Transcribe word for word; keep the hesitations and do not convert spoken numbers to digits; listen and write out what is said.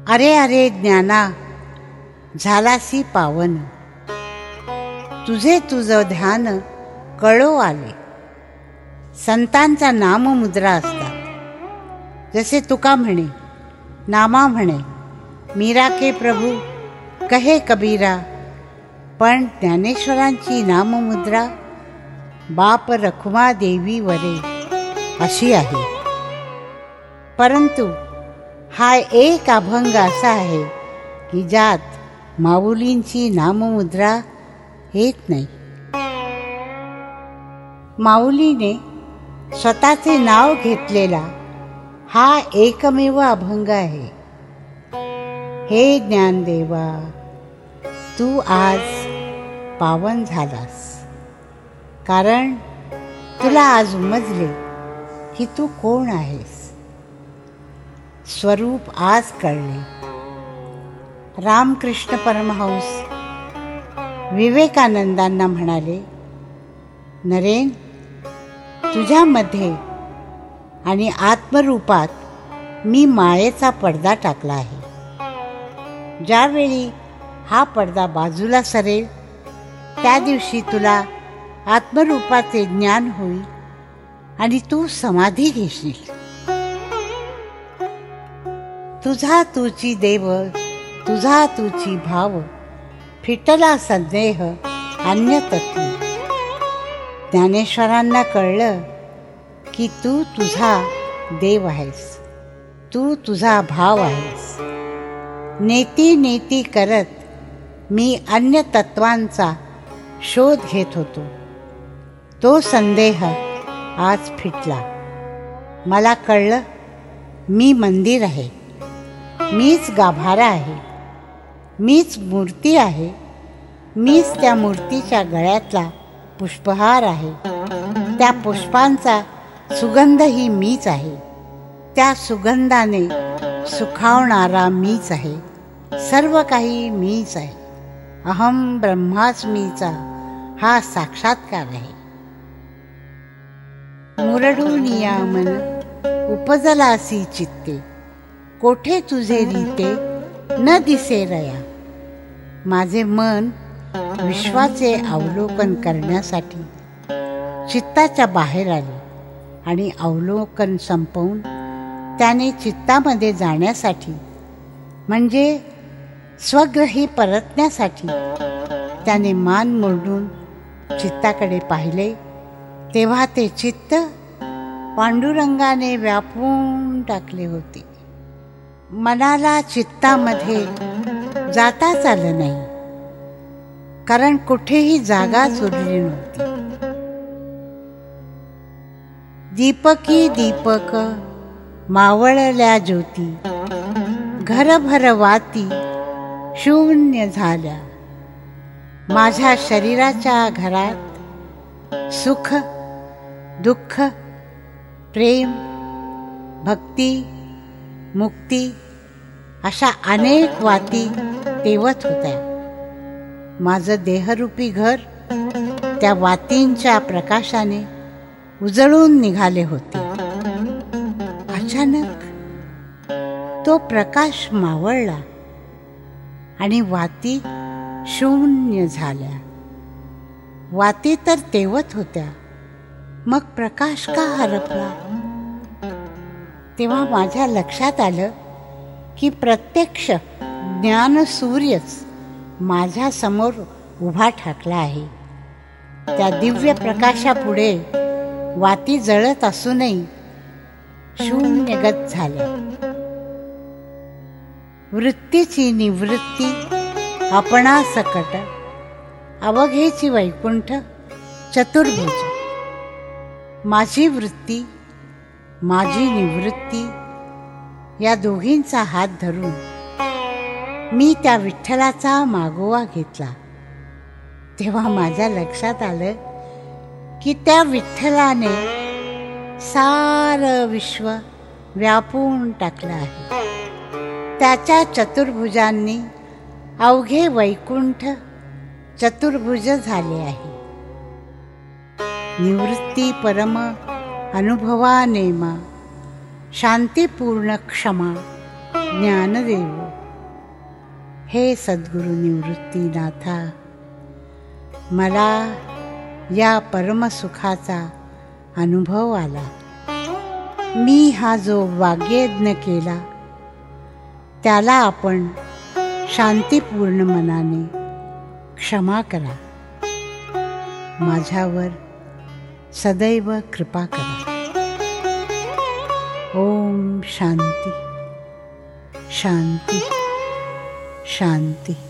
अरे अरे ज्ञाना, झालासी पावन, तुझे तुझं ध्यान कळो आले. संतांचा नाममुद्रा असतात. जसे तुका म्हणे, नामा म्हणे, मीरा के प्रभू कहे कबीरा. पण ज्ञानेश्वरांची नाममुद्रा बाप रखुमा देवी वरे अशी आहे. परंतु हा एक अभंग असा आहे की ज्यात माऊलींची नाममुद्रा येत नाही. माऊलीने स्वतःचे नाव घेतलेला हा एकमेव अभंग आहे. हे ज्ञानदेवा, तू आज पावन झालास, कारण तुला आज उमजले की तू कोण आहेस. स्वरूप आज कळले. रामकृष्ण परमहंस विवेकानंदांना म्हणाले, नरेन, तुझ्यामध्ये आणि आत्मरूपात मी मायेचा पडदा टाकला आहे. ज्यावेळी हा पडदा बाजूला सरेल त्या दिवशी तुला आत्मरूपाचे ज्ञान होईल आणि तू समाधी घेशील. तुझा तुची देव, तुझा तुची भाव, फिटला संदेह अन्य तत्व. ज्ञानेश्वरांना कळलं की तू तुझा देव आहेस, तू तुझा भाव आहेस. नेती नेती करत मी अन्य तत्वांचा शोध घेत होतो. तो संदेह आज फिटला. मला कळलं, मी मंदिर आहे, मीच गाभारा आहे, मीच मूर्ती आहे, मीच त्या मूर्तीच्या गळ्यातला पुष्पहार आहे. त्या पुष्पांचा सुगंधही मीच आहे. त्या सुगंधाने सुखावणारा मीच आहे. सर्व काही मीच आहे. अहम ब्रह्मास्मीचा हा साक्षात्कार आहे. मुरडूनिया मन उपजलासी चित्ते, कोठे तुझे रीते न दिसे रया. माझे मन विश्वाचे अवलोकन करण्यासाठी चित्ताच्या बाहेर आले आणि अवलोकन संपवून त्याने चित्तामध्ये जाण्यासाठी म्हणजे स्वग्रही परतण्यासाठी त्याने मान मोडून चित्ताकडे पाहिले. तेव्हा ते चित्त पांडुरंगाने व्यापून टाकले होते. मनाला चित्तामध्ये जाताच आलं नाही, कारण कुठेही जागाच उरली नव्हती. दीपकी दीपक मावळल्या ज्योती, घरभर वाती शून्य झाल्या. माझ्या शरीराच्या घरात सुख, दुःख, प्रेम, भक्ती, मुक्ती अशा अनेक वाती तेवत होत्या. माझं देहरूपी घर त्या वातींच्या प्रकाशाने उजळून निघाले होते. अचानक तो प्रकाश मावळला आणि वाती शून्य झाल्या. वाती तर तेवत होत्या, मग प्रकाश का हरपला? तेव्हा माझ्या लक्षात आलं की प्रत्यक्ष ज्ञानसूर्यच माझ्या समोर उभा ठाकला आहे. त्या दिव्य प्रकाशापुढे वाती जळत असूनही शून्यगत झाल्या. वृत्तीची निवृत्ती आपणासकट, अवघेची वैकुंठ चतुर्भुज. माझी वृत्ती, माझी निवृत्ती या दोघींचा हात धरून मी त्या विठ्ठलाचा मागोवा घेतला. तेव्हा माझ्या लक्षात आलं की त्या विठ्ठलाने सारं विश्व व्यापून टाकलं आहे. त्याच्या चतुर्भुजांनी अवघे वैकुंठ चतुर्भुज झाले आहे. निवृत्ती परम अनुभवा नेमा, शांतीपूर्ण क्षमा ज्ञानदेव. हे सद्गुरु निवृत्तीनाथा, मला या परमसुखाचा अनुभव आला. मी हा जो वाग्यज्ञ केला त्याला आपण शांतीपूर्ण मनाने क्षमा करा. माझ्यावर सदैव कृपा करा. ओम शांती शांती शांती.